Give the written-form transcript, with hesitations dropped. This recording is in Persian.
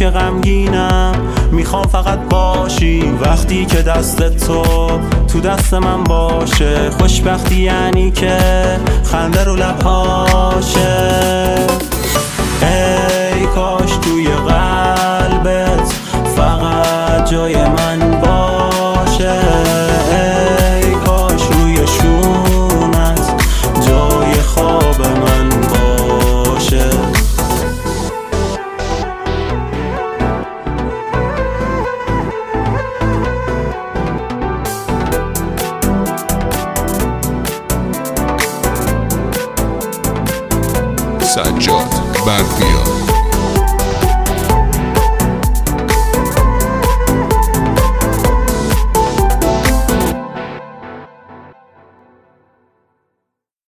که غمگینم میخوام فقط باشی. وقتی که دست تو دست من باشه، خوشبختی یعنی که خنده رو لبهاشه. ای کاش توی قلبت فقط جای من باشه. ای کاش روی شونت جای خواب من باشه. سجاد بردیا